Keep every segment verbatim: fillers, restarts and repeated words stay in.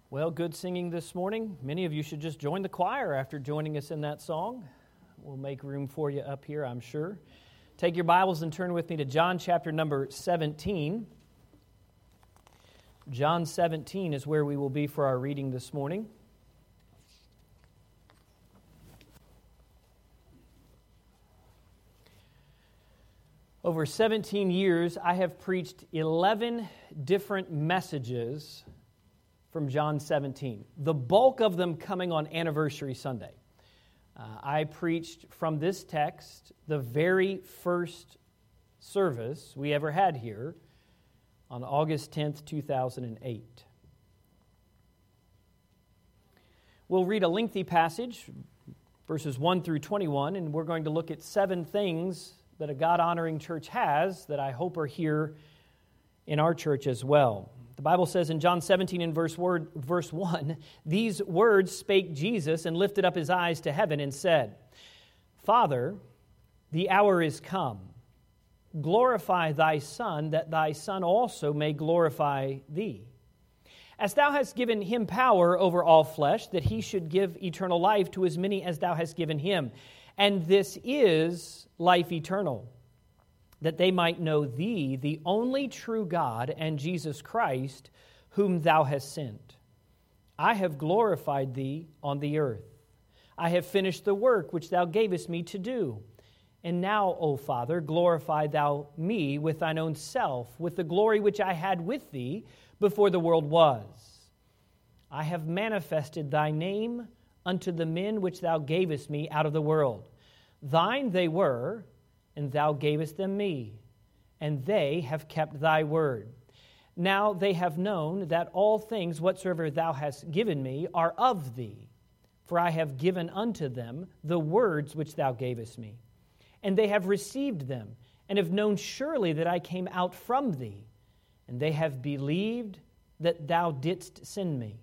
Well, good singing this morning. Many of you should just join the choir after joining us in that song. We'll make room for you up here, I'm sure. Take your Bibles and turn with me to John chapter number seventeen. John seventeen is where we will be for our reading this morning. Over seventeen years, I have preached eleven different messages from John seventeen, the bulk of them coming on Anniversary Sunday. Uh, I preached from this text the very first service we ever had here on August tenth, two thousand eight. We'll read a lengthy passage, verses one through twenty-one, and we're going to look at seven things that a God-honoring church has that I hope are here in our church as well. The Bible says in John seventeen in verse, word, verse one, "These words spake Jesus and lifted up his eyes to heaven and said, Father, the hour is come. Glorify thy Son, that thy Son also may glorify thee. As thou hast given him power over all flesh, that he should give eternal life to as many as thou hast given him. And this is life eternal, that they might know thee, the only true God, and Jesus Christ, whom thou hast sent. I have glorified thee on the earth. I have finished the work which thou gavest me to do. And now, O Father, glorify thou me with thine own self, with the glory which I had with thee before the world was. I have manifested thy name unto the men which thou gavest me out of the world. Thine they were, and thou gavest them me, and they have kept thy word. Now they have known that all things whatsoever thou hast given me are of thee, for I have given unto them the words which thou gavest me. And they have received them, and have known surely that I came out from thee, and they have believed that thou didst send me.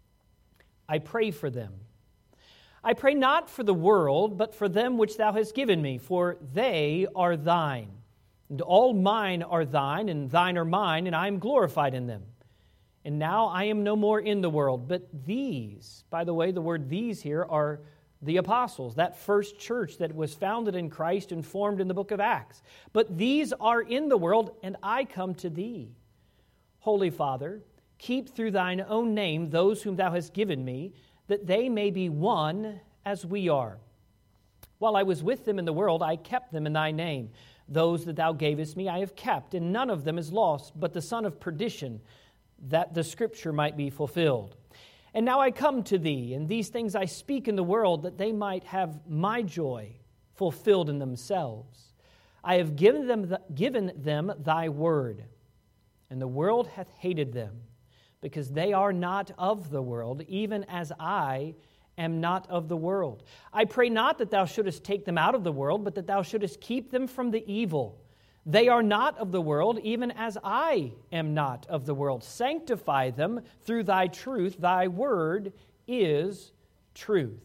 I pray for them. I pray not for the world, but for them which thou hast given me, for they are thine. And all mine are thine, and thine are mine, and I am glorified in them. And now I am no more in the world, but these, by the way, the word these here are the apostles, that first church that was founded in Christ and formed in the book of Acts. But these are in the world, and I come to thee. Holy Father, keep through thine own name those whom thou hast given me, that they may be one as we are. While I was with them in the world, I kept them in thy name. Those that thou gavest me I have kept, and none of them is lost, but the son of perdition, that the scripture might be fulfilled. And now I come to thee, and these things I speak in the world, that they might have my joy fulfilled in themselves. I have given them, the, given them thy word, and the world hath hated them, because they are not of the world, even as I am not of the world. I pray not that thou shouldest take them out of the world, but that thou shouldest keep them from the evil. They are not of the world, even as I am not of the world. Sanctify them through thy truth. Thy word is truth.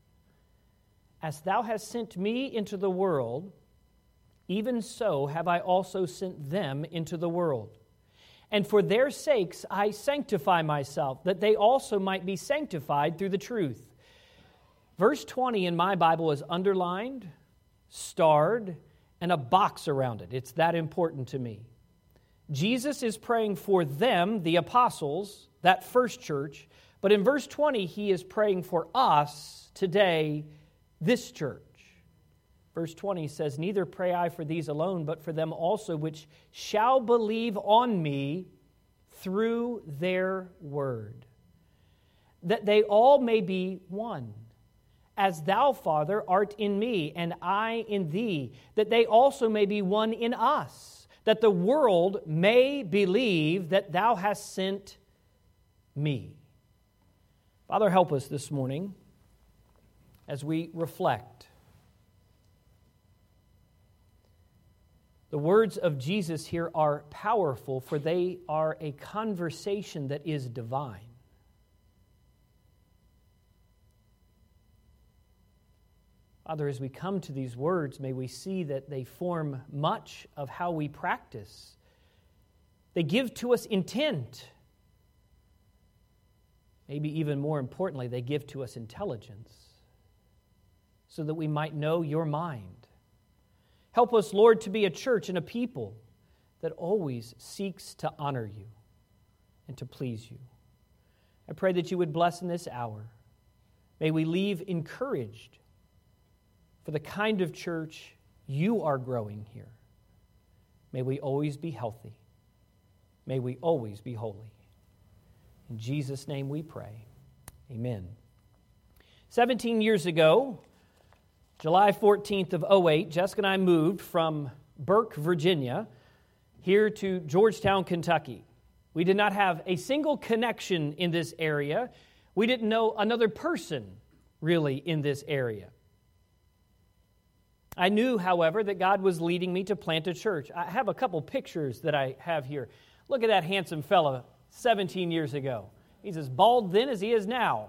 As thou hast sent me into the world, even so have I also sent them into the world. And for their sakes I sanctify myself, that they also might be sanctified through the truth. Verse twenty in my Bible is underlined, starred, and a box around it. It's that important to me. Jesus is praying for them, the apostles, that first church, but in verse twenty he is praying for us today, this church. Verse twenty says, "Neither pray I for these alone, but for them also which shall believe on me through their word, that they all may be one. As thou, Father, art in me, and I in thee, that they also may be one in us, that the world may believe that thou hast sent me." Father, help us this morning as we reflect. The words of Jesus here are powerful, for they are a conversation that is divine. Father, as we come to these words, may we see that they form much of how we practice. They give to us intent. Maybe even more importantly, they give to us intelligence so that we might know your mind. Help us, Lord, to be a church and a people that always seeks to honor you and to please you. I pray that you would bless in this hour. May we leave encouraged for the kind of church you are growing here. May we always be healthy. May we always be holy. In Jesus' name we pray. Amen. Seventeen years ago, July fourteenth of oh eight, Jessica and I moved from Burke, Virginia, here to Georgetown, Kentucky. We did not have a single connection in this area. We didn't know another person really in this area. I knew, however, that God was leading me to plant a church. I have a couple pictures that I have here. Look at that handsome fella seventeen years ago. He's as bald then as he is now.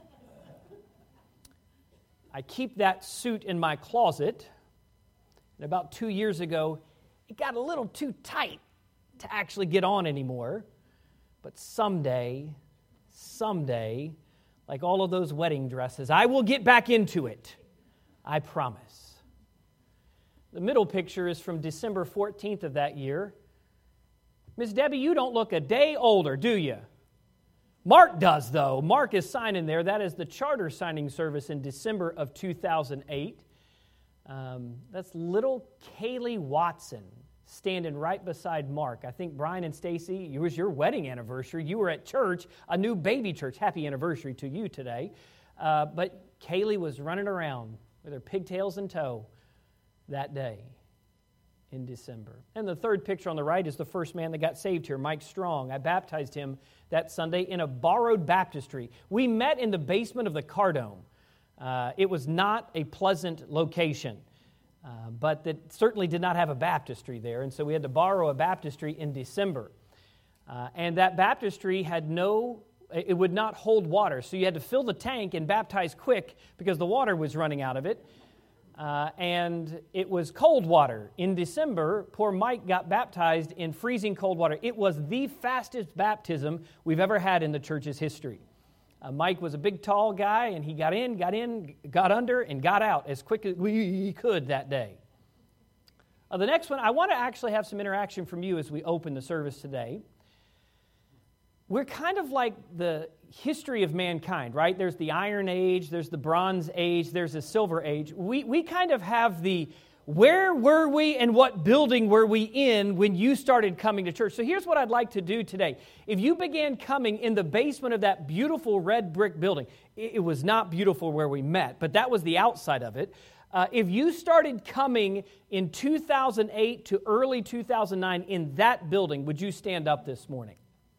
I keep that suit in my closet. And about two years ago, it got a little too tight to actually get on anymore. But someday, someday, like all of those wedding dresses, I will get back into it. I promise. The middle picture is from December fourteenth of that year. Miss Debbie, you don't look a day older, do you? Mark does, though. Mark is signing there. That is the charter signing service in December of two thousand eight. Um, that's little Kaylee Watson standing right beside Mark. I think Brian and Stacy, it was your wedding anniversary. You were at church, a new baby church. Happy anniversary to you today. Uh, but Kaylee was running around with her pigtails in tow that day in December. And the third picture on the right is the first man that got saved here, Mike Strong. I baptized him that Sunday in a borrowed baptistry. We met in the basement of the Cardome. Uh, it was not a pleasant location, uh, but that certainly did not have a baptistry there, and so we had to borrow a baptistry in December. Uh, and that baptistry had no, it would not hold water, so you had to fill the tank and baptize quick because the water was running out of it. Uh, and it was cold water. In December, poor Mike got baptized in freezing cold water. It was the fastest baptism we've ever had in the church's history. Uh, Mike was a big, tall guy, and he got in, got in, got under, and got out as quick as we could that day. Uh, the next one, I want to actually have some interaction from you as we open the service today. We're kind of like the history of mankind, right? There's the Iron Age, there's the Bronze Age, there's the Silver Age. We we kind of have the, where were we and what building were we in when you started coming to church? So here's what I'd like to do today. If you began coming in the basement of that beautiful red brick building, it, it was not beautiful where we met, but that was the outside of it. Uh, if you started coming in two thousand eight to early two thousand nine in that building, would you stand up this morning?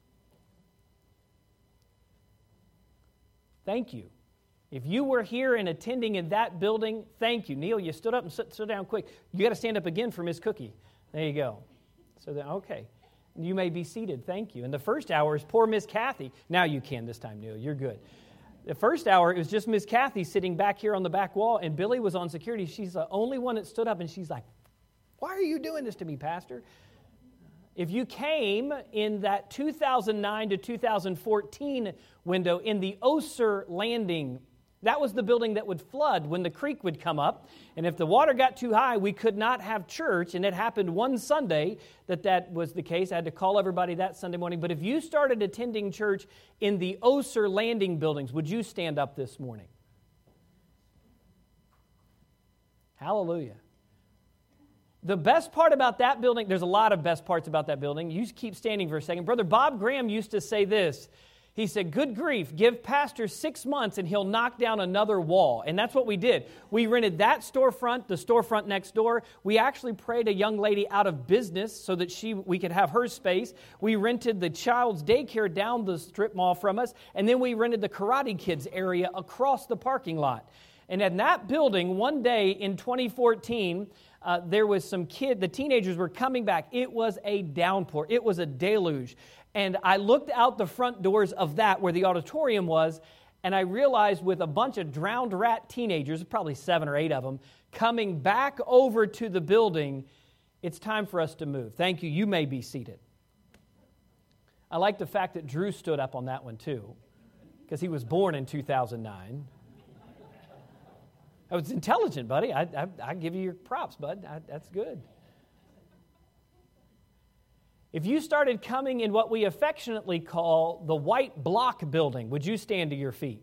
Thank you. If you were here and attending in that building, thank you. Neil, you stood up and sit, sit down quick. You got to stand up again for Miss Cookie. There you go. So then, okay. You may be seated. Thank you. And the first hour is poor Miss Kathy. Now you can this time, Neil. You're good. The first hour, it was just Miss Kathy sitting back here on the back wall, and Billy was on security. She's the only one that stood up, and she's like, why are you doing this to me, Pastor? If you came in that two thousand nine to two thousand fourteen window in the Oser Landing, that was the building that would flood when the creek would come up. And if the water got too high, we could not have church. And it happened one Sunday that that was the case. I had to call everybody that Sunday morning. But if you started attending church in the Oser Landing buildings, would you stand up this morning? Hallelujah. The best part about that building, there's a lot of best parts about that building. You keep standing for a second. Brother Bob Graham used to say this. He said, good grief, give Pastor six months and he'll knock down another wall. And that's what we did. We rented that storefront, the storefront next door. We actually prayed a young lady out of business so that she we could have her space. We rented the child's daycare down the strip mall from us. And then we rented the Karate Kids area across the parking lot. And in that building, one day in twenty fourteen, uh, there was some kid, the teenagers were coming back. It was a downpour. It was a deluge. And I looked out the front doors of that where the auditorium was, and I realized with a bunch of drowned rat teenagers, probably seven or eight of them, coming back over to the building, it's time for us to move. Thank you. You may be seated. I like the fact that Drew stood up on that one too. because he was born in two thousand nine. I was intelligent, buddy. I, I, I give you your props, bud. I, that's good. If you started coming in what we affectionately call the white block building, would you stand to your feet?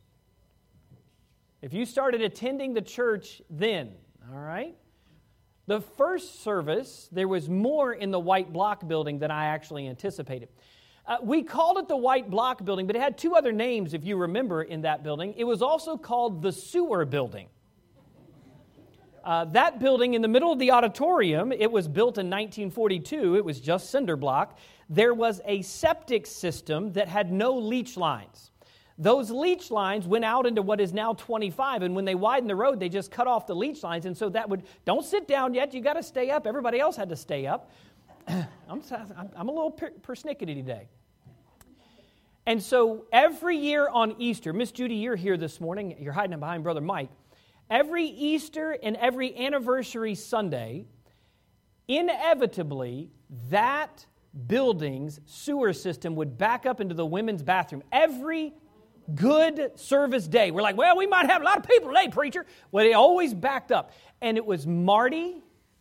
If you started attending the church then, all right? The first service, there was more in the white block building than I actually anticipated. Uh, we called it the white block building, but it had two other names, if you remember, in that building. It was also called the sewer building. Uh, that building in the middle of the auditorium, it was built in nineteen forty-two. It was just cinder block. There was a septic system that had no leach lines. Those leach lines went out into what is now twenty-five, and when they widened the road, they just cut off the leach lines, and so that would, don't sit down yet, you got to stay up. Everybody else had to stay up. I'm, I'm a little per, persnickety today. And so every year on Easter, Miss Judy, you're here this morning, you're hiding behind Brother Mike. Every Easter and every anniversary Sunday, inevitably, that building's sewer system would back up into the women's bathroom. Every good service day, we're like, well, we might have a lot of people today, preacher. Well, they always backed up. And it was Marty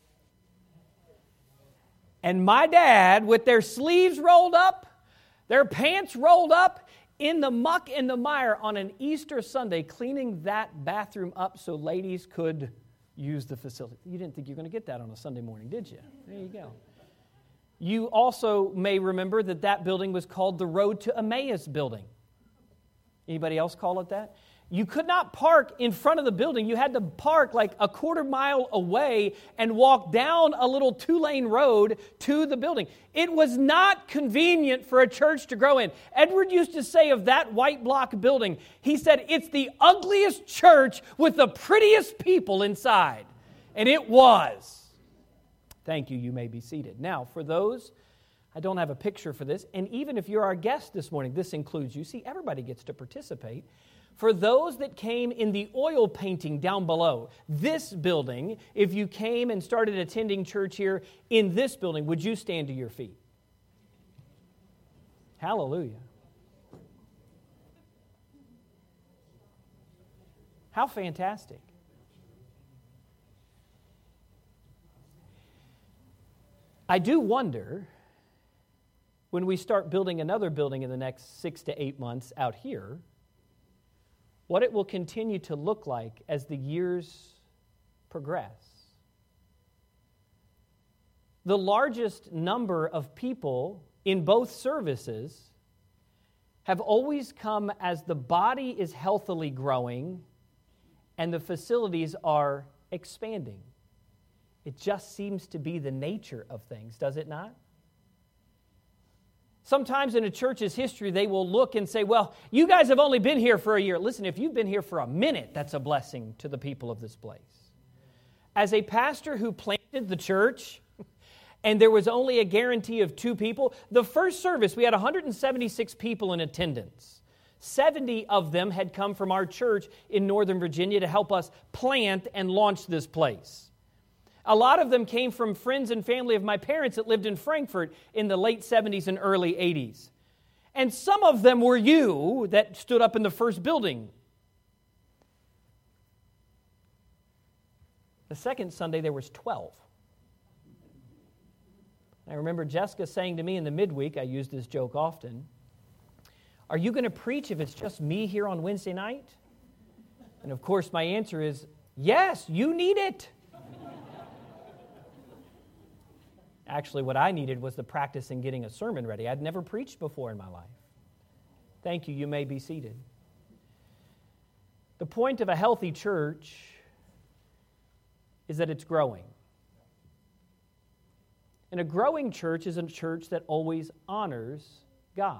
and my dad with their sleeves rolled up, their pants rolled up, in the muck and the mire on an Easter Sunday, cleaning that bathroom up so ladies could use the facility. You didn't think you were going to get that on a Sunday morning, did you? There you go. You also may remember that that building was called the Road to Emmaus building. Anybody else call it that? You could not park in front of the building. You had to park like a quarter mile away and walk down a little two-lane road to the building. It was not convenient for a church to grow in. Edward used to say of that white block building, he said, it's the ugliest church with the prettiest people inside. And it was. Thank you. You may be seated. Now, for those, I don't have a picture for this, and even if you're our guest this morning, this includes you. See, everybody gets to participate. For those that came in the oil painting down below, this building, if you came and started attending church here in this building, would you stand to your feet? Hallelujah. How fantastic. I do wonder, when we start building another building in the next six to eight months out here, what it will continue to look like as the years progress. The largest number of people in both services have always come as the body is healthily growing and the facilities are expanding. It just seems to be the nature of things, does it not? Sometimes in a church's history, they will look and say, well, you guys have only been here for a year. Listen, if you've been here for a minute, that's a blessing to the people of this place. As a pastor who planted the church, and there was only a guarantee of two people, the first service, we had one hundred seventy-six people in attendance. seventy of them had come from our church in Northern Virginia to help us plant and launch this place. A lot of them came from friends and family of my parents that lived in Frankfurt in the late seventies and early eighties. And some of them were you that stood up in the first building. The second Sunday, there was twelve. I remember Jessica saying to me in the midweek, I use this joke often, are you going to preach if it's just me here on Wednesday night? And of course, my answer is, yes, you need it. Actually, what I needed was the practice in getting a sermon ready. I'd never preached before in my life. Thank you. You may be seated. The point of a healthy church is that it's growing. And a growing church is a church that always honors God.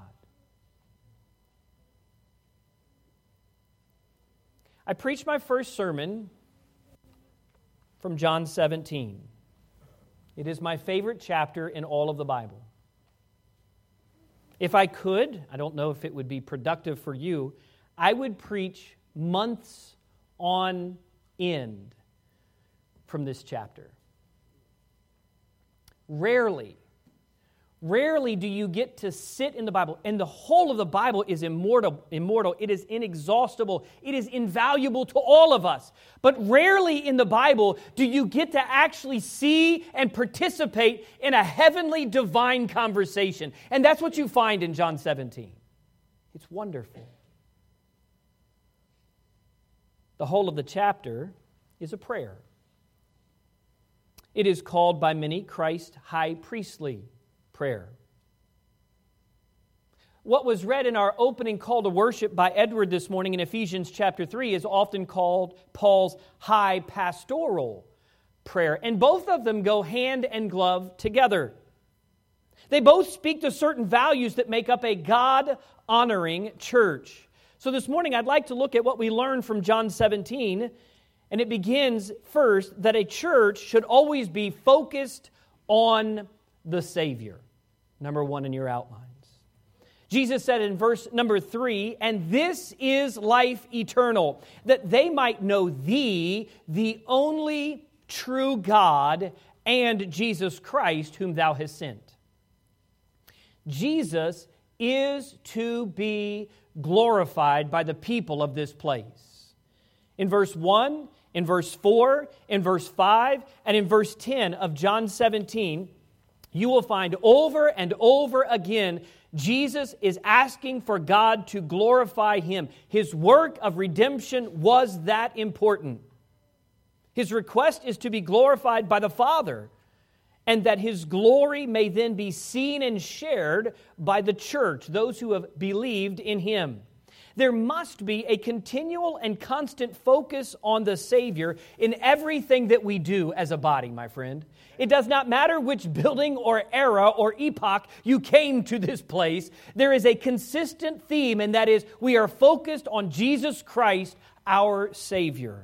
I preached my first sermon from John seventeen. It is my favorite chapter in all of the Bible. If I could, I don't know if it would be productive for you, I would preach months on end from this chapter. Rarely, Rarely do you get to sit in the Bible, and the whole of the Bible is immortal, immortal. It is inexhaustible. It is invaluable to all of us. But rarely in the Bible do you get to actually see and participate in a heavenly divine conversation. And that's what you find in John seventeen. It's wonderful. The whole of the chapter is a prayer. It is called by many Christ's high priestly prayer. What was read in our opening call to worship by Edward this morning in Ephesians chapter three is often called Paul's high pastoral prayer. And both of them go hand and glove together. They both speak to certain values that make up a God-honoring church. So this morning I'd like to look at what we learned from John seventeen. And it begins first that a church should always be focused on the Savior. Number one in your outlines. Jesus said in verse number three, "And this is life eternal, that they might know Thee, the only true God, and Jesus Christ, whom Thou hast sent." Jesus is to be glorified by the people of this place. In verse one, in verse four, in verse five, and in verse ten of John seventeen, you will find over and over again, Jesus is asking for God to glorify Him. His work of redemption was that important. His request is to be glorified by the Father, and that His glory may then be seen and shared by the church, those who have believed in Him. There must be a continual and constant focus on the Savior in everything that we do as a body, my friend. It does not matter which building or era or epoch you came to this place. There is a consistent theme, and that is we are focused on Jesus Christ, our Savior.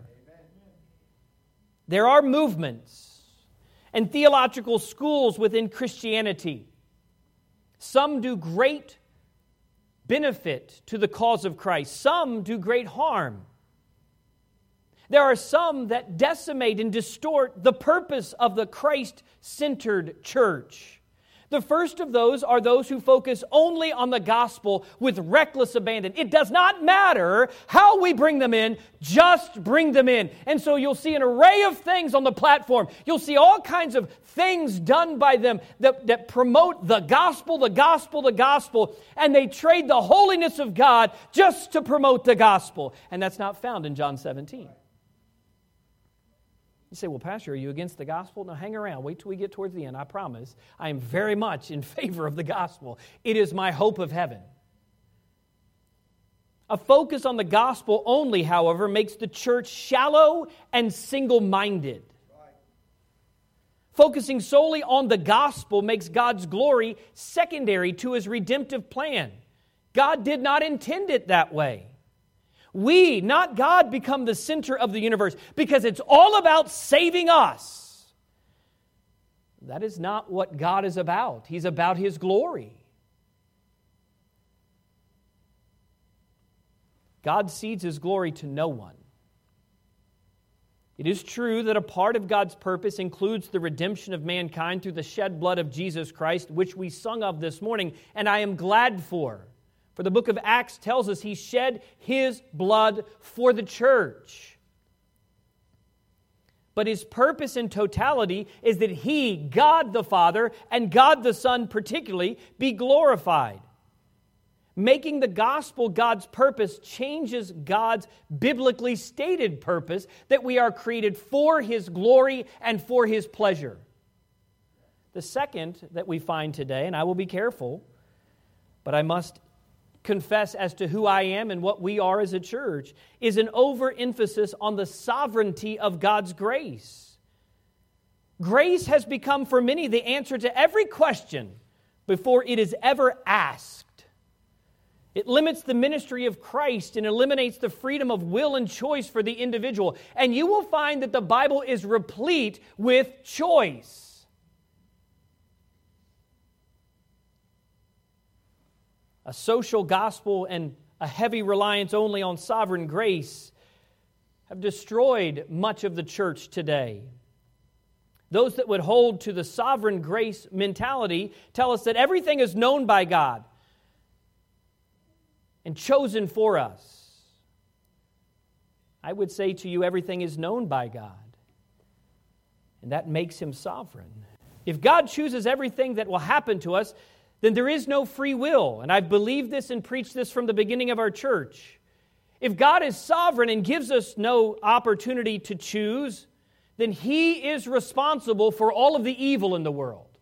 There are movements and theological schools within Christianity. Some do great benefit to the cause of Christ. Some do great harm. There are some that decimate and distort the purpose of the Christ-centered church. The first of those are those who focus only on the gospel with reckless abandon. It does not matter how we bring them in, just bring them in. And so you'll see an array of things on the platform. You'll see all kinds of things done by them that, that promote the gospel, the gospel, the gospel, and they trade the holiness of God just to promote the gospel. And that's not found in John seventeen. You say, well, Pastor, are you against the gospel? No, hang around. Wait till we get towards the end. I promise. I am very much in favor of the gospel. It is my hope of heaven. A focus on the gospel only, however, makes the church shallow and single-minded. Focusing solely on the gospel makes God's glory secondary to His redemptive plan. God did not intend it that way. We, not God, become the center of the universe because it's all about saving us. That is not what God is about. He's about His glory. God cedes His glory to no one. It is true that a part of God's purpose includes the redemption of mankind through the shed blood of Jesus Christ, which we sung of this morning, and I am glad for. For the book of Acts tells us He shed His blood for the church. But His purpose in totality is that He, God the Father, and God the Son particularly, be glorified. Making the gospel God's purpose changes God's biblically stated purpose that we are created for His glory and for His pleasure. The second that we find today, and I will be careful, but I must confess as to who I am and what we are as a church, is an overemphasis on the sovereignty of God's grace. Grace has become for many the answer to every question before it is ever asked. It limits the ministry of Christ and eliminates the freedom of will and choice for the individual. And you will find that the Bible is replete with choice. A social gospel and a heavy reliance only on sovereign grace have destroyed much of the church today. those that would hold to the sovereign grace mentality, tell us that everything is known by God and chosen for us. I would say to you, everything is known by God, and that makes Him sovereign. If God chooses everything that will happen to us, then there is no free will, and I've believed this and preached this from the beginning of our church. If God is sovereign and gives us no opportunity to choose, then He is responsible for all of the evil in the world.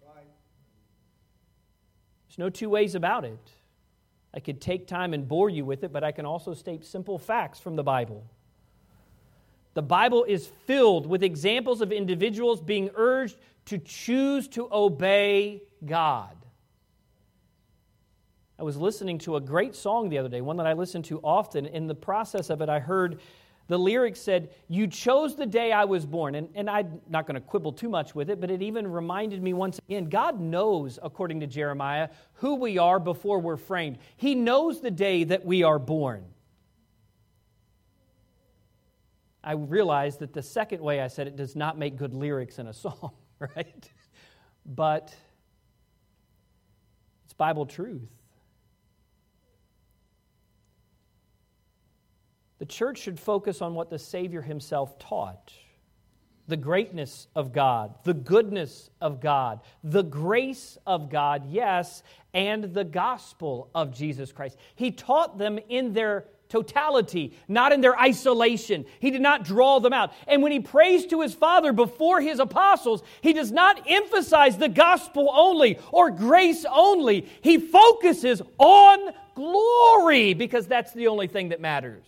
There's no two ways about it. I could take time and bore you with it, but I can also state simple facts from the Bible. The Bible is filled with examples of individuals being urged to choose to obey God. I was listening to a great song the other day, one that I listen to often. In the process of it, I heard the lyrics said, "You chose the day I was born." And, and I'm not going to quibble too much with it, but it even reminded me once again, God knows, according to Jeremiah, who we are before we're framed. He knows the day that we are born. I realized that the second way I said it does not make good lyrics in a song, right? But it's Bible truth. The church should focus on what the Savior Himself taught. The greatness of God, the goodness of God, the grace of God, yes, and the gospel of Jesus Christ. He taught them in their totality, not in their isolation. He did not draw them out. And when He prays to His Father before His apostles, He does not emphasize the gospel only or grace only. He focuses on glory because that's the only thing that matters.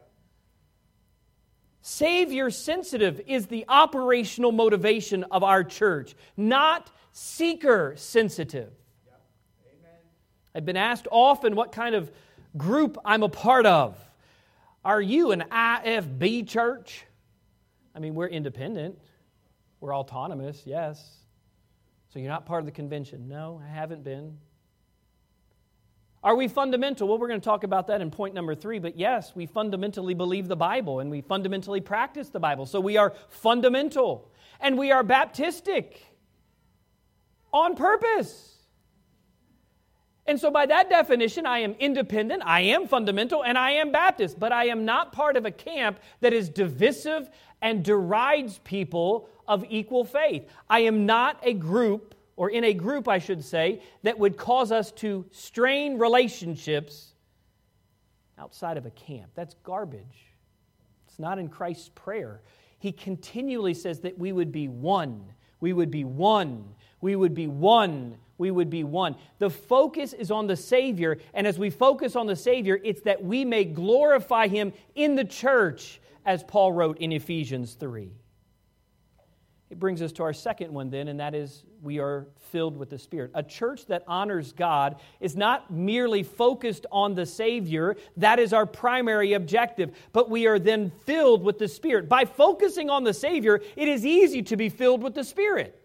Savior sensitive is the operational motivation of our church, not seeker sensitive. I've been asked often what kind of group I'm a part of. Are you an I F B church? I mean, we're independent. We're autonomous, yes. So you're not part of the convention. No, I haven't been. Are we fundamental? Well, we're going to talk about that in point number three. But yes, we fundamentally believe the Bible and we fundamentally practice the Bible. So we are fundamental. And we are Baptistic on purpose. And so by that definition, I am independent, I am fundamental, and I am Baptist. But I am not part of a camp that is divisive and derides people of equal faith. I am not a group, or in a group, I should say, that would cause us to strain relationships outside of a camp. That's garbage. It's not in Christ's prayer. He continually says that we would be one. We would be one. We would be one. We would be one. The focus is on the Savior, and as we focus on the Savior, it's that we may glorify Him in the church, as Paul wrote in Ephesians three. It brings us to our second one then, and that is we are filled with the Spirit. A church that honors God is not merely focused on the Savior. That is our primary objective. But we are then filled with the Spirit. By focusing on the Savior, it is easy to be filled with the Spirit.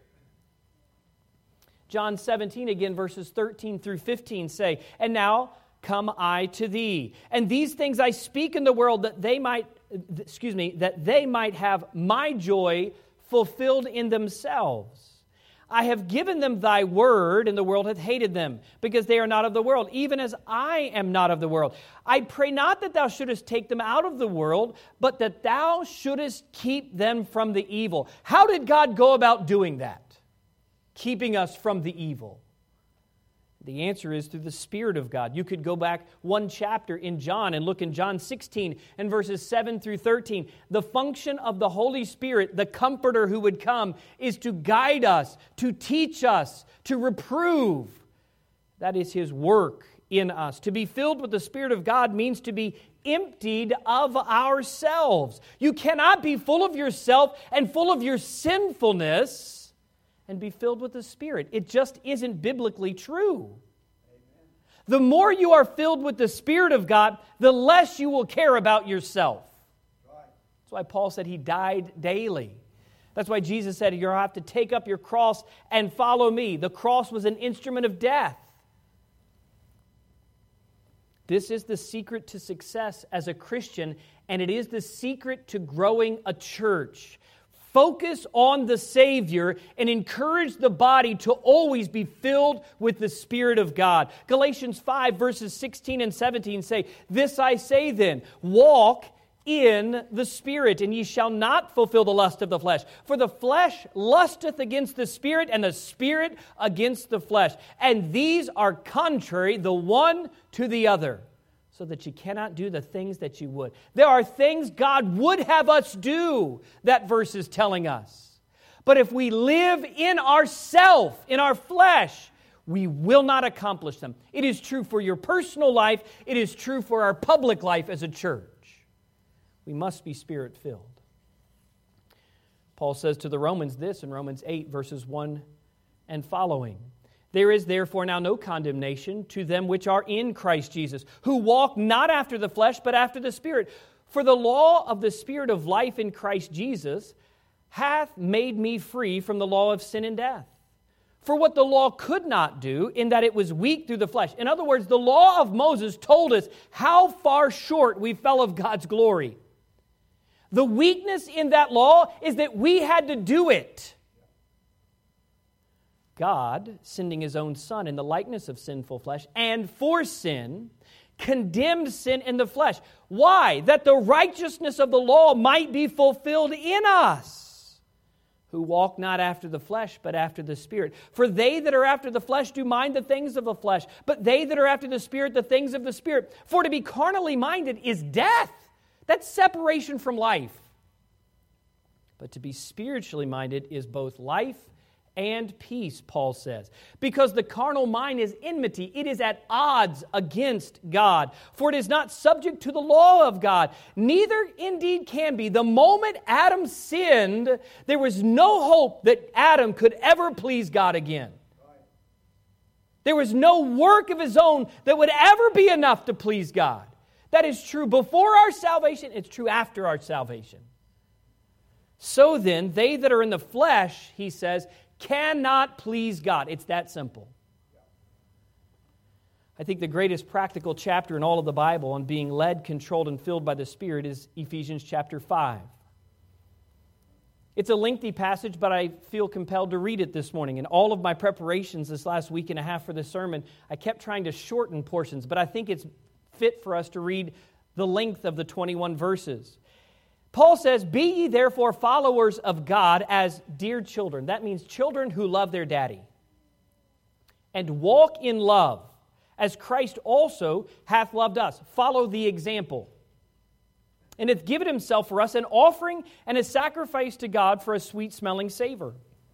John seventeen, again, verses thirteen through fifteen say, "And now come I to thee, and these things I speak in the world that they might, excuse me, that they might have my joy fulfilled in themselves. I have given them thy word, and the world hath hated them, because they are not of the world, even as I am not of the world. I pray not that thou shouldest take them out of the world, but that thou shouldest keep them from the evil." How did God go about doing that? Keeping us from the evil. The answer is through the Spirit of God. You could go back one chapter in John and look in John sixteen and verses seven through thirteen. The function of the Holy Spirit, the Comforter who would come, is to guide us, to teach us, to reprove. That is His work in us. To be filled with the Spirit of God means to be emptied of ourselves. You cannot be full of yourself and full of your sinfulness and be filled with the Spirit. It just isn't biblically true. Amen. The more you are filled with the Spirit of God, the less you will care about yourself. Right. That's why Paul said he died daily. That's why Jesus said you'll have to take up your cross and follow me. The cross was an instrument of death. This is the secret to success as a Christian, and it is the secret to growing a church. Focus on the Savior and encourage the body to always be filled with the Spirit of God. Galatians five verses sixteen and seventeen say, "This I say then, walk in the Spirit, and ye shall not fulfill the lust of the flesh. For the flesh lusteth against the Spirit, and the Spirit against the flesh. And these are contrary the one to the other, so that you cannot do the things that you would." There are things God would have us do, that verse is telling us. But if we live in ourself, in our flesh, we will not accomplish them. It is true for your personal life. It is true for our public life as a church. We must be Spirit-filled. Paul says to the Romans this in Romans eight, verses one and following. "There is therefore now no condemnation to them which are in Christ Jesus, who walk not after the flesh, but after the Spirit. For the law of the Spirit of life in Christ Jesus hath made me free from the law of sin and death. For what the law could not do, in that it was weak through the flesh." In other words, the law of Moses told us how far short we fell of God's glory. The weakness in that law is that we had to do it. God, sending His own Son in the likeness of sinful flesh, and for sin, condemned sin in the flesh. Why? That the righteousness of the law might be fulfilled in us, who walk not after the flesh, but after the Spirit. For they that are after the flesh do mind the things of the flesh, but they that are after the Spirit, the things of the Spirit. For to be carnally minded is death. That's separation from life. But to be spiritually minded is both life and peace, Paul says. Because the carnal mind is enmity. It is at odds against God. For it is not subject to the law of God. Neither indeed can be. The moment Adam sinned, there was no hope that Adam could ever please God again. There was no work of his own that would ever be enough to please God. That is true before our salvation. It's true after our salvation. So then, they that are in the flesh, he says, cannot please God. It's that simple. I think the greatest practical chapter in all of the Bible on being led, controlled, and filled by the Spirit is Ephesians chapter five. It's a lengthy passage, but I feel compelled to read it this morning. In all of my preparations this last week and a half for this sermon, I kept trying to shorten portions, but I think it's fit for us to read the length of the twenty-one verses. Paul says, "Be ye therefore followers of God as dear children." That means children who love their daddy. "And walk in love, as Christ also hath loved us." Follow the example. "And hath given himself for us an offering and a sacrifice to God for a sweet-smelling savor."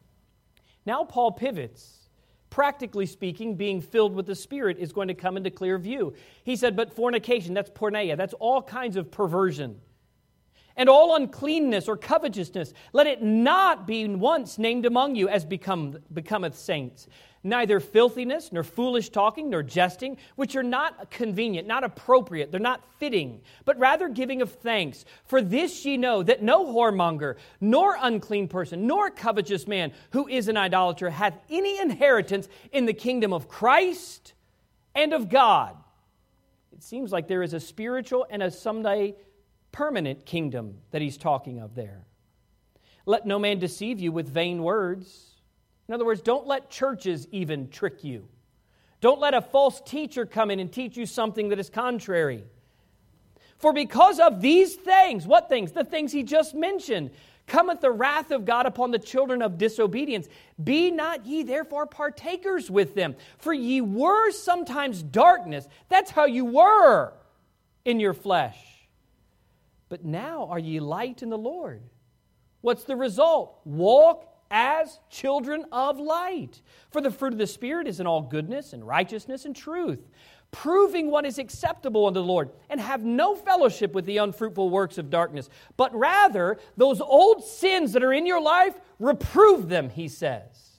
Now Paul pivots. Practically speaking, being filled with the Spirit is going to come into clear view. He said, "But fornication," that's porneia, that's all kinds of perversion. "And all uncleanness or covetousness, let it not be once named among you as become, becometh saints. Neither filthiness, nor foolish talking, nor jesting, which are not convenient, not appropriate, they're not fitting, but rather giving of thanks. For this ye know, that no whoremonger, nor unclean person, nor covetous man, who is an idolater, hath any inheritance in the kingdom of Christ and of God." It seems like there is a spiritual and a someday permanent kingdom that he's talking of there. "Let no man deceive you with vain words." In other words, don't let churches even trick you. Don't let a false teacher come in and teach you something that is contrary. "For because of these things," what things? The things he just mentioned, "cometh the wrath of God upon the children of disobedience. Be not ye therefore partakers with them. For ye were sometimes darkness." That's how you were in your flesh. "But now are ye light in the Lord." What's the result? Walk as children of light. "For the fruit of the Spirit is in all goodness and righteousness and truth, proving what is acceptable unto the Lord, and have no fellowship with the unfruitful works of darkness, but rather those old sins that are in your life, reprove them," he says.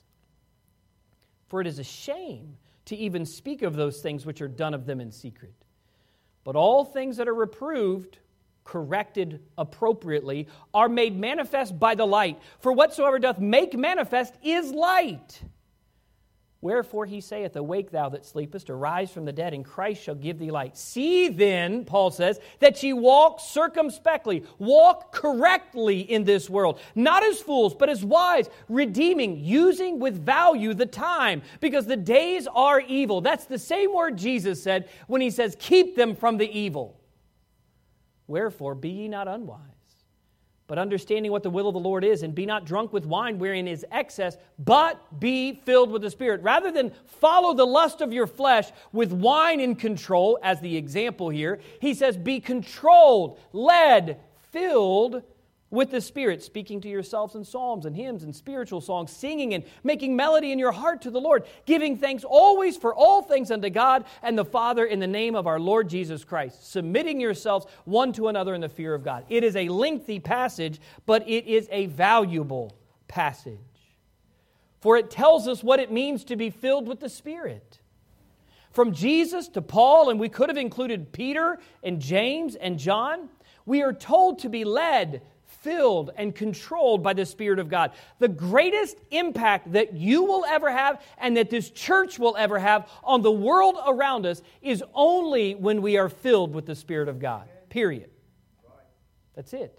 "For it is a shame to even speak of those things which are done of them in secret. But all things that are reproved, corrected appropriately, are made manifest by the light. For whatsoever doth make manifest is light. Wherefore he saith, Awake thou that sleepest, arise from the dead, and Christ shall give thee light. See then, Paul says, that ye walk circumspectly, walk correctly in this world, not as fools, but as wise, redeeming, using with value the time, because the days are evil. That's the same word Jesus said when he says, keep them from the evil. Wherefore be ye not unwise, but understanding what the will of the Lord is, and be not drunk with wine wherein is excess, but be filled with the Spirit. Rather than follow the lust of your flesh with wine in control, as the example here, he says, be controlled, led, filled with the Spirit, speaking to yourselves in psalms and hymns and spiritual songs, singing and making melody in your heart to the Lord, giving thanks always for all things unto God and the Father in the name of our Lord Jesus Christ, submitting yourselves one to another in the fear of God. It is a lengthy passage, but it is a valuable passage. For it tells us what it means to be filled with the Spirit. From Jesus to Paul, and we could have included Peter and James and John, we are told to be led, filled and controlled by the Spirit of God. The greatest impact that you will ever have and that this church will ever have on the world around us is only when we are filled with the Spirit of God. Period. That's it.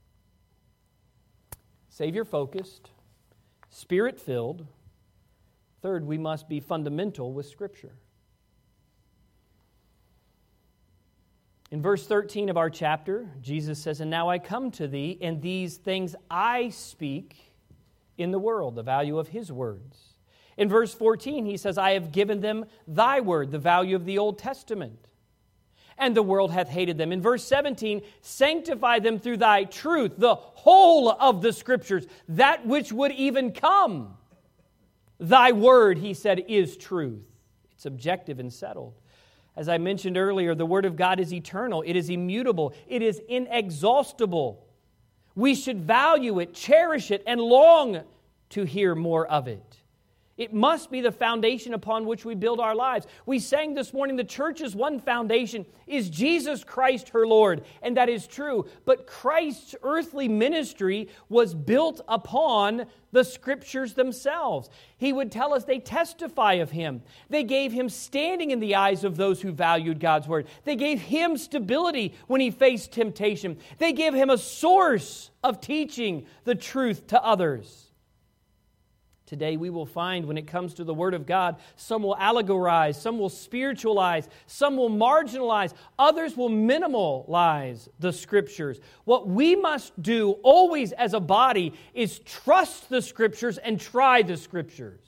Savior-focused, Spirit-filled. Third, we must be fundamental with Scripture. In verse thirteen of our chapter, Jesus says, And now I come to thee, and these things I speak in the world, the value of His words. In verse fourteen, he says, I have given them thy word, the value of the Old Testament. And the world hath hated them. In verse seventeen, sanctify them through thy truth, the whole of the Scriptures, that which would even come. Thy word, he said, is truth. It's objective and settled. As I mentioned earlier, the Word of God is eternal. It is immutable. It is inexhaustible. We should value it, cherish it, and long to hear more of it. It must be the foundation upon which we build our lives. We sang this morning, the church's one foundation is Jesus Christ her Lord, and that is true. But Christ's earthly ministry was built upon the Scriptures themselves. He would tell us they testify of Him. They gave Him standing in the eyes of those who valued God's Word. They gave Him stability when He faced temptation. They gave Him a source of teaching the truth to others. Today we will find when it comes to the Word of God, some will allegorize, some will spiritualize, some will marginalize, others will minimalize the Scriptures. What we must do always as a body is trust the Scriptures and try the Scriptures.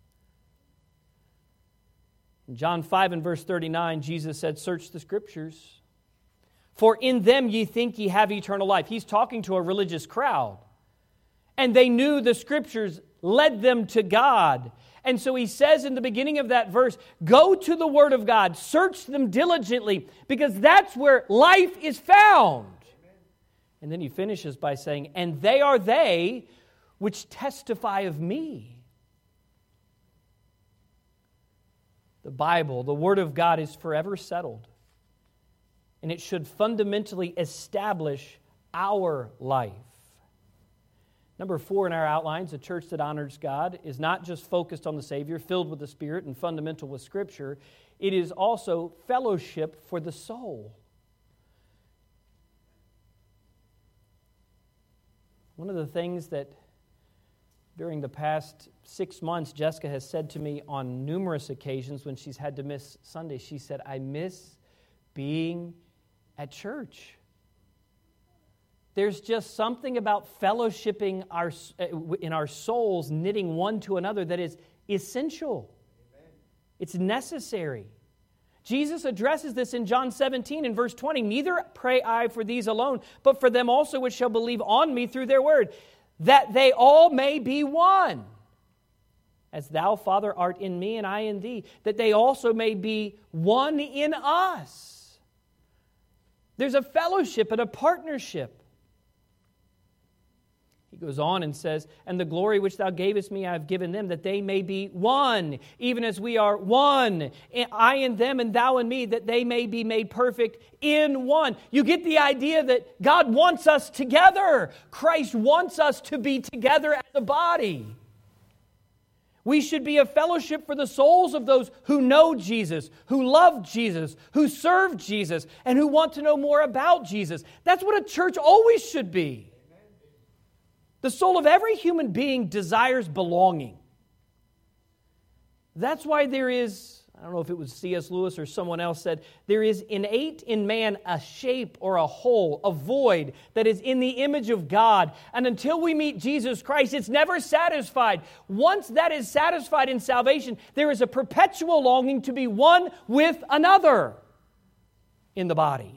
In John five and verse thirty-nine, Jesus said, Search the Scriptures, for in them ye think ye have eternal life. He's talking to a religious crowd. And they knew the Scriptures led them to God. And so he says in the beginning of that verse, go to the Word of God, search them diligently, because that's where life is found. Amen. And then he finishes by saying, and they are they which testify of me. The Bible, the Word of God, is forever settled. And it should fundamentally establish our life. Number four in our outlines, a church that honors God is not just focused on the Savior, filled with the Spirit, and fundamental with Scripture. It is also fellowship for the soul. One of the things that during the past six months, Jessica has said to me on numerous occasions when she's had to miss Sunday, she said, I miss being at church. There's just something about fellowshipping our, in our souls, knitting one to another, that is essential. Amen. It's necessary. Jesus addresses this in John seventeen in verse twenty. Neither pray I for these alone, but for them also which shall believe on me through their word, that they all may be one. As thou, Father, art in me and I in thee, that they also may be one in us. There's a fellowship and a partnership. He goes on and says, and the glory which thou gavest me I have given them, that they may be one, even as we are one. I and them and thou and me, that they may be made perfect in one. You get the idea that God wants us together. Christ wants us to be together as a body. We should be a fellowship for the souls of those who know Jesus, who love Jesus, who serve Jesus, and who want to know more about Jesus. That's what a church always should be. The soul of every human being desires belonging. That's why there is, I don't know if it was C S Lewis or someone else said, there is innate in man a shape or a hole, a void that is in the image of God. And until we meet Jesus Christ, it's never satisfied. Once that is satisfied in salvation, there is a perpetual longing to be one with another in the body.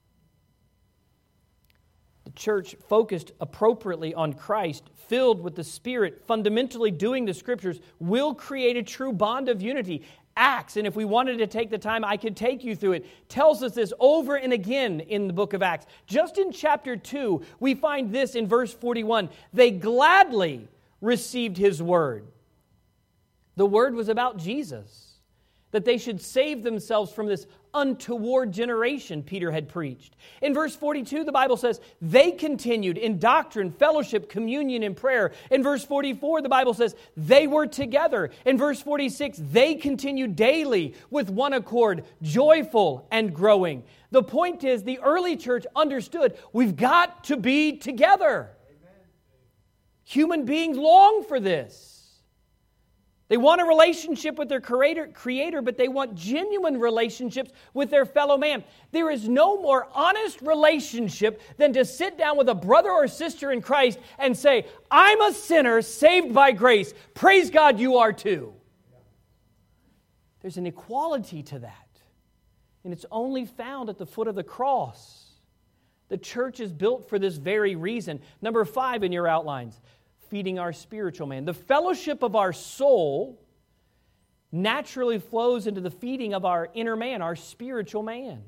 The church focused appropriately on Christ, filled with the Spirit, fundamentally doing the Scriptures, will create a true bond of unity. Acts, and if we wanted to take the time, I could take you through it, tells us this over and again in the book of Acts. Just in chapter two, we find this in verse forty-one. They gladly received His word. The word was about Jesus, that they should save themselves from this untoward generation Peter had preached. In verse forty-two, the Bible says, they continued in doctrine, fellowship, communion, and prayer. In verse forty-four, the Bible says, they were together. In verse forty-six, they continued daily with one accord, joyful and growing. The point is, the early church understood we've got to be together. Amen. Human beings long for this. They want a relationship with their creator, creator, but they want genuine relationships with their fellow man. There is no more honest relationship than to sit down with a brother or sister in Christ and say, I'm a sinner saved by grace. Praise God, you are too. There's an equality to that, and it's only found at the foot of the cross. The church is built for this very reason. Number five in your outlines. Feeding our spiritual man. The fellowship of our soul naturally flows into the feeding of our inner man, our spiritual man.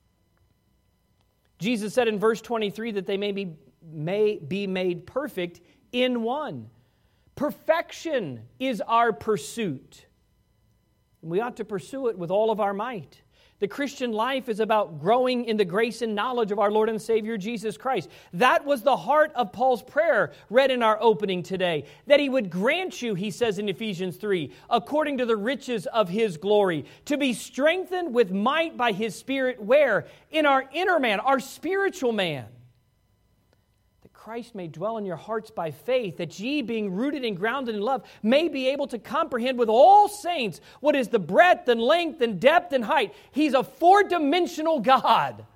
Jesus said in verse twenty-three that they may be, may be made perfect in one. Perfection is our pursuit. And we ought to pursue it with all of our might. The Christian life is about growing in the grace and knowledge of our Lord and Savior Jesus Christ. That was the heart of Paul's prayer read in our opening today. That He would grant you, he says in Ephesians three, according to the riches of His glory, to be strengthened with might by His Spirit, where? In our inner man, our spiritual man. Christ may dwell in your hearts by faith, that ye, being rooted and grounded in love, may be able to comprehend with all saints what is the breadth and length and depth and height. He's a four-dimensional God. Amen.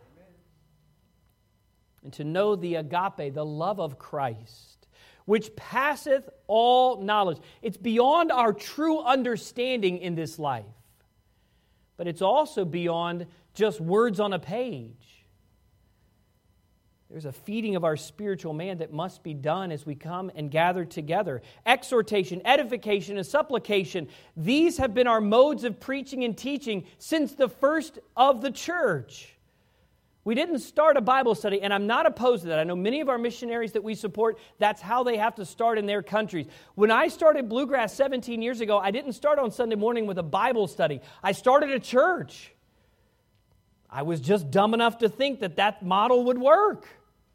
And to know the agape, the love of Christ, which passeth all knowledge. It's beyond our true understanding in this life. But it's also beyond just words on a page. There's a feeding of our spiritual man that must be done as we come and gather together. Exhortation, edification, and supplication. These have been our modes of preaching and teaching since the first of the church. We didn't start a Bible study, and I'm not opposed to that. I know many of our missionaries that we support, that's how they have to start in their countries. When I started Bluegrass seventeen years ago, I didn't start on Sunday morning with a Bible study. I started a church. I was just dumb enough to think that that model would work.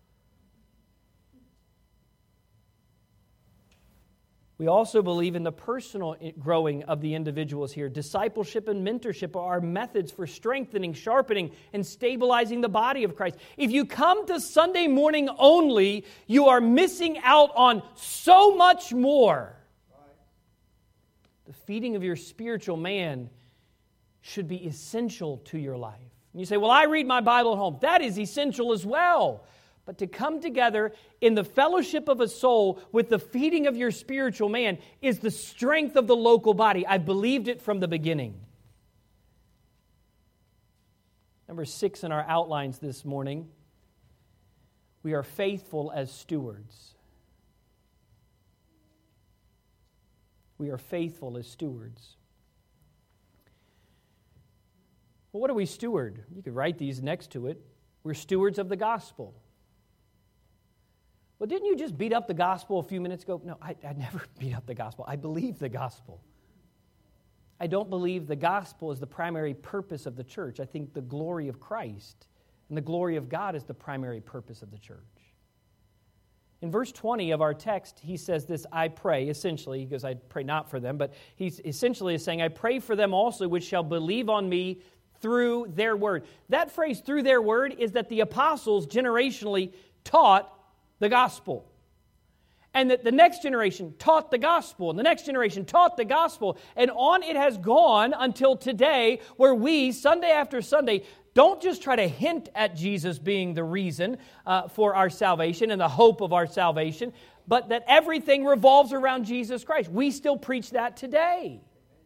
We also believe in the personal growing of the individuals here. Discipleship and mentorship are our methods for strengthening, sharpening, and stabilizing the body of Christ. If you come to Sunday morning only, you are missing out on so much more. The feeding of your spiritual man should be essential to your life. And you say, well, I read my Bible at home. That is essential as well. But to come together in the fellowship of a soul with the feeding of your spiritual man is the strength of the local body. I believed it from the beginning. Number six in our outlines this morning, we are faithful as stewards. We are faithful as stewards. Well, what do we steward? You could write these next to it. We're stewards of the gospel. Well, didn't you just beat up the gospel a few minutes ago? No, I, I never beat up the gospel. I believe the gospel. I don't believe the gospel is the primary purpose of the church. I think the glory of Christ and the glory of God is the primary purpose of the church. In verse twenty of our text, he says this, I pray, essentially. He goes, I pray not for them, but he's essentially is saying, I pray for them also which shall believe on me through their word. That phrase, through their word, is that the apostles generationally taught the gospel. And that the next generation taught the gospel, and the next generation taught the gospel. And on it has gone until today, where we, Sunday after Sunday, don't just try to hint at Jesus being the reason uh, for our salvation and the hope of our salvation, but that everything revolves around Jesus Christ. We still preach that today.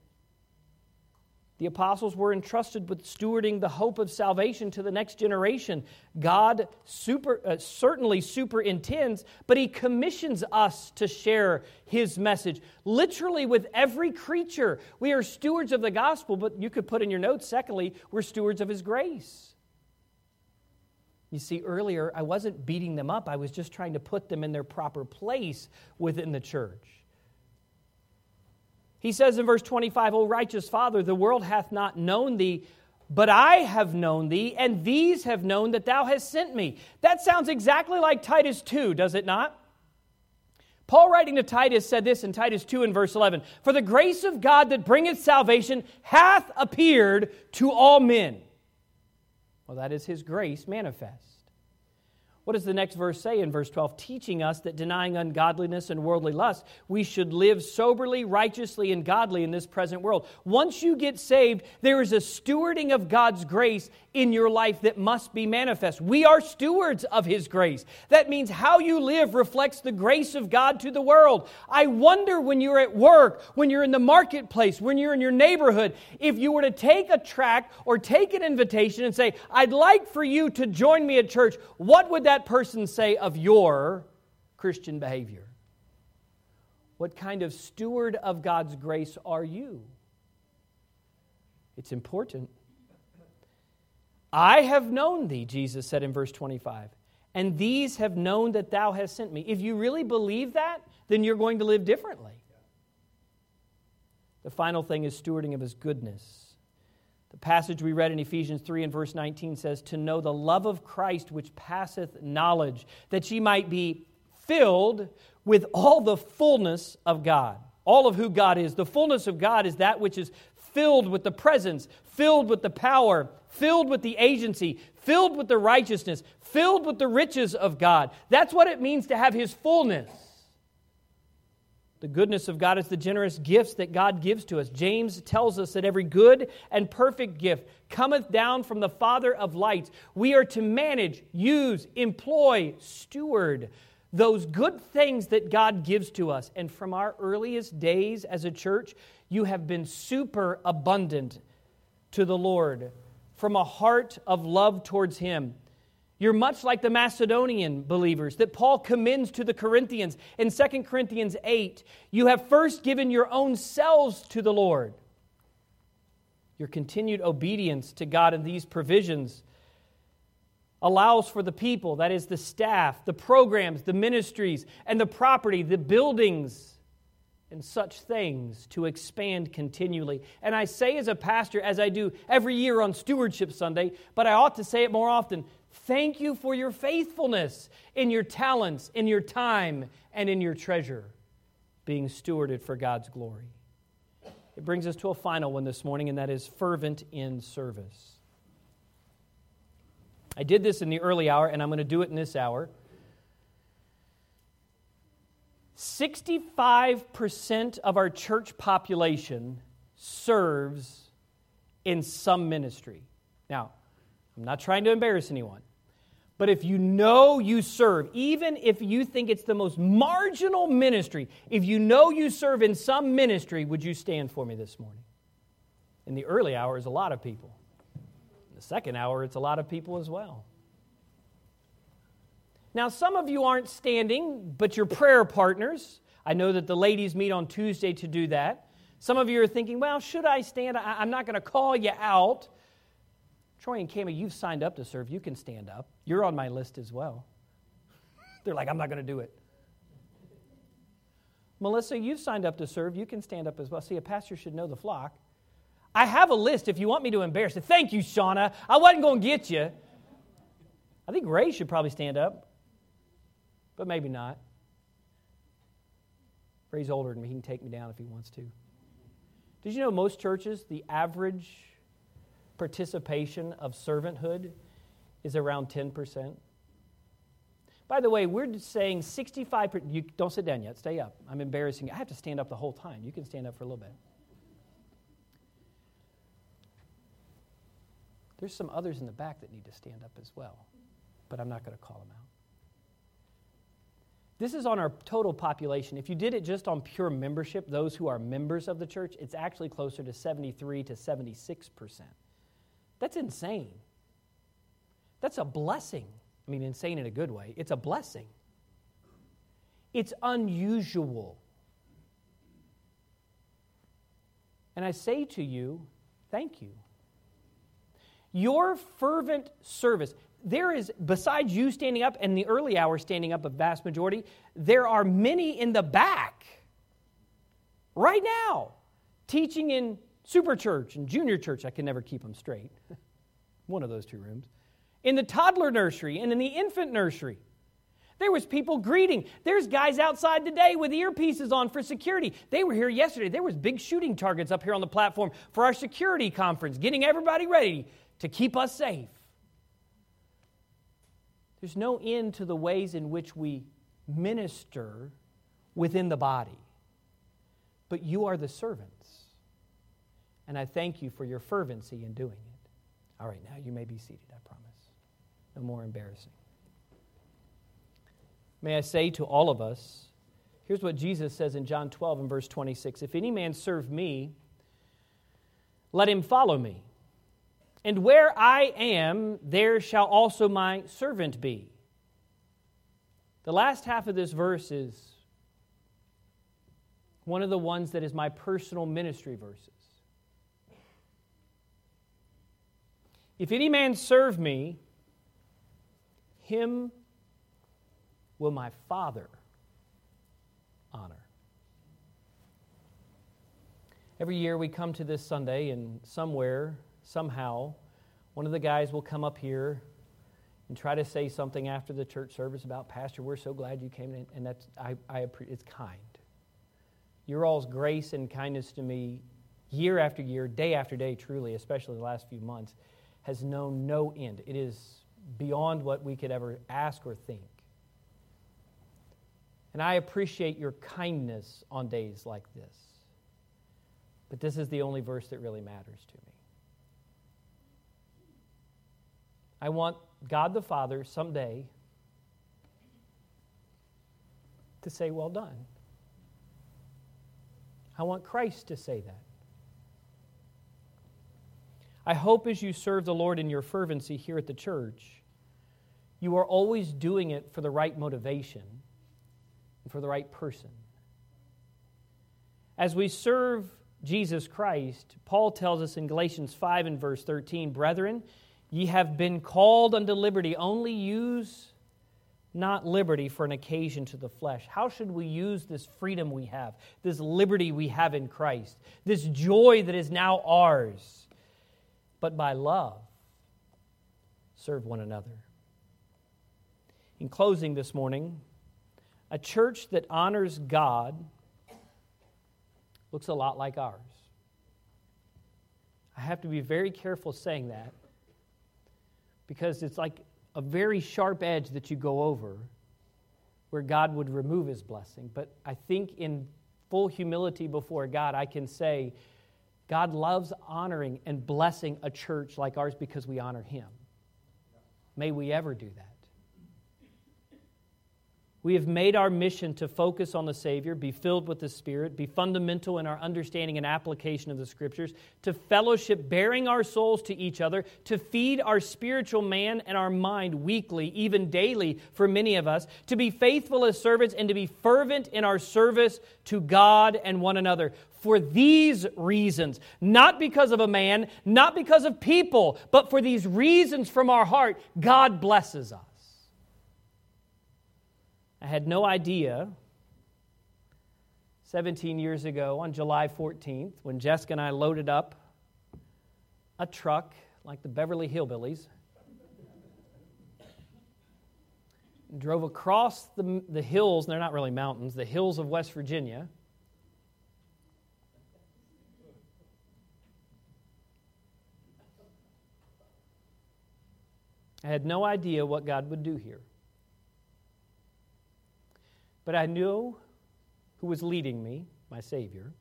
The apostles were entrusted with stewarding the hope of salvation to the next generation. God super, uh, certainly superintends, but He commissions us to share His message, literally with every creature. We are stewards of the gospel, but you could put in your notes, secondly, we're stewards of His grace. You see, earlier, I wasn't beating them up. I was just trying to put them in their proper place within the church. He says in verse twenty-five, O righteous Father, the world hath not known Thee, but I have known Thee, and these have known that Thou hast sent me. That sounds exactly like Titus two, does it not? Paul, writing to Titus, said this in Titus two and verse eleven, For the grace of God that bringeth salvation hath appeared to all men. Well, that is His grace manifest. What does the next verse say in verse twelve? Teaching us that denying ungodliness and worldly lust, we should live soberly, righteously, and godly in this present world. Once you get saved, there is a stewarding of God's grace in your life that must be manifest. We are stewards of His grace. That means how you live reflects the grace of God to the world. I wonder when you're at work, when you're in the marketplace, when you're in your neighborhood, if you were to take a tract or take an invitation and say, I'd like for you to join me at church, what would that person say of your Christian behavior? What kind of steward of God's grace are you? It's important. I have known Thee, Jesus said in verse twenty-five, and these have known that Thou hast sent me. If you really believe that, then you're going to live differently. The final thing is stewarding of His goodness. The passage we read in Ephesians three and verse nineteen says, to know the love of Christ which passeth knowledge, that ye might be filled with all the fullness of God. All of who God is. The fullness of God is that which is filled with the presence, filled with the power, filled with the agency, filled with the righteousness, filled with the riches of God. That's what it means to have His fullness. The goodness of God is the generous gifts that God gives to us. James tells us that every good and perfect gift cometh down from the Father of lights. We are to manage, use, employ, steward those good things that God gives to us. And from our earliest days as a church, you have been super abundant to the Lord from a heart of love towards Him. You're much like the Macedonian believers that Paul commends to the Corinthians in Second Corinthians eight. You have first given your own selves to the Lord. Your continued obedience to God in these provisions allows for the people, that is the staff, the programs, the ministries, and the property, the buildings, and such things to expand continually. And I say as a pastor, as I do every year on Stewardship Sunday, but I ought to say it more often, thank you for your faithfulness in your talents, in your time, and in your treasure, being stewarded for God's glory. It brings us to a final one this morning, and that is fervent in service. I did this in the early hour, and I'm going to do it in this hour. sixty-five percent of our church population serves in some ministry. Now, I'm not trying to embarrass anyone, but if you know you serve, even if you think it's the most marginal ministry, if you know you serve in some ministry, would you stand for me this morning? In the early hour is a lot of people. In the second hour, it's a lot of people as well. Now, some of you aren't standing, but you're prayer partners. I know that the ladies meet on Tuesday to do that. Some of you are thinking, well, should I stand? I, I'm not going to call you out. Troy and Cami, you've signed up to serve. You can stand up. You're on my list as well. They're like, I'm not going to do it. Melissa, you've signed up to serve. You can stand up as well. See, a pastor should know the flock. I have a list if you want me to embarrass it. Thank you, Shauna. I wasn't going to get you. I think Ray should probably stand up. but maybe not. Ray's older than me. He can take me down if he wants to. Did you know most churches, the average participation of servanthood is around ten percent? By the way, we're saying sixty-five percent. You don't sit down yet. Stay up. I'm embarrassing you. I have to stand up the whole time. You can stand up for a little bit. There's some others in the back that need to stand up as well, but I'm not going to call them out. This is on our total population. If you did it just on pure membership, those who are members of the church, it's actually closer to seventy-three to seventy-six percent. That's insane. That's a blessing. I mean, insane in a good way. It's a blessing. It's unusual. And I say to you, thank you. Your fervent service, there is, besides you standing up and the early hours standing up, a vast majority, there are many in the back right now teaching in super church and junior church. I can never keep them straight. One of those two rooms. In the toddler nursery and in the infant nursery. There was people greeting. There's guys outside today with earpieces on for security. They were here yesterday. There was big shooting targets up here on the platform for our security conference, getting everybody ready to keep us safe. There's no end to the ways in which we minister within the body. But you are the servants. And I thank you for your fervency in doing it. All right, now you may be seated, I promise. No more embarrassing. May I say to all of us, here's what Jesus says in John twelve and verse twenty-six. If any man serve me, let him follow me. And where I am, there shall also my servant be. The last half of this verse is one of the ones that is my personal ministry verses. If any man serve me, him will my Father honor. Every year we come to this Sunday, and somewhere, somehow, one of the guys will come up here and try to say something after the church service about, Pastor, we're so glad you came in. And that's, I, I, it's kind. Your all's grace and kindness to me, year after year, day after day, truly, especially the last few months, has known no end. It is beyond what we could ever ask or think. And I appreciate your kindness on days like this. But this is the only verse that really matters to me. I want God the Father someday to say, well done. I want Christ to say that. I hope as you serve the Lord in your fervency here at the church, you are always doing it for the right motivation and for the right person. As we serve Jesus Christ, Paul tells us in Galatians five and verse thirteen, Brethren, ye have been called unto liberty, only use not liberty for an occasion to the flesh. How should we use this freedom we have, this liberty we have in Christ, this joy that is now ours? But by love, serve one another. In closing this morning, a church that honors God looks a lot like ours. I have to be very careful saying that because it's like a very sharp edge that you go over where God would remove His blessing. But I think in full humility before God, I can say God loves honoring and blessing a church like ours because we honor Him. May we ever do that. We have made our mission to focus on the Savior, be filled with the Spirit, be fundamental in our understanding and application of the Scriptures, to fellowship, bearing our souls to each other, to feed our spiritual man and our mind weekly, even daily for many of us, to be faithful as servants and to be fervent in our service to God and one another. For these reasons, not because of a man, not because of people, but for these reasons from our heart, God blesses us. I had no idea seventeen years ago on July fourteenth when Jessica and I loaded up a truck like the Beverly Hillbillies. drove across the, the hills, they're not really mountains, the hills of West Virginia. I had no idea what God would do here. But I knew who was leading me, my Savior.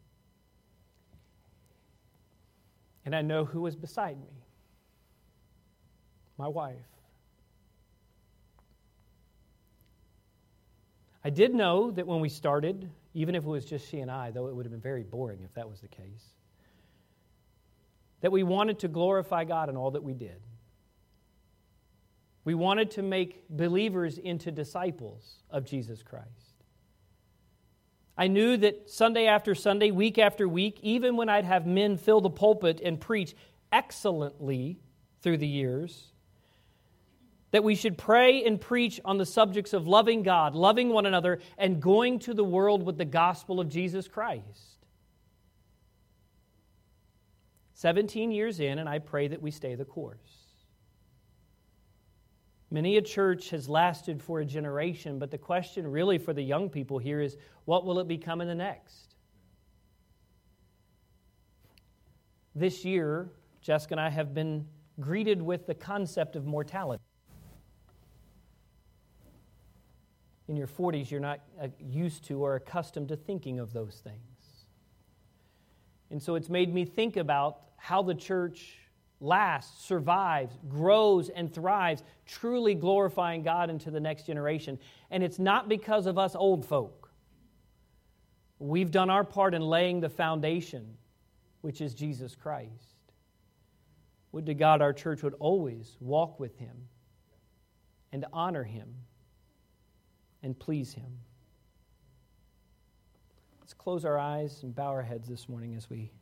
And I know who was beside me, my wife. I did know that when we started, even if it was just she and I, though it would have been very boring if that was the case, that we wanted to glorify God in all that we did. We wanted to make believers into disciples of Jesus Christ. I knew that Sunday after Sunday, week after week, even when I'd have men fill the pulpit and preach excellently through the years, that we should pray and preach on the subjects of loving God, loving one another, and going to the world with the gospel of Jesus Christ. Seventeen years in, and I pray that we stay the course. Many a church has lasted for a generation, but the question really for the young people here is, what will it become in the next? This year, Jessica and I have been greeted with the concept of mortality. In your forties, you're not used to or accustomed to thinking of those things. And so it's made me think about how the church lasts, survives, grows, and thrives, truly glorifying God into the next generation. And it's not because of us old folk. We've done our part in laying the foundation, which is Jesus Christ. Would to God our church would always walk with Him and honor Him and please Him. Let's close our eyes and bow our heads this morning as we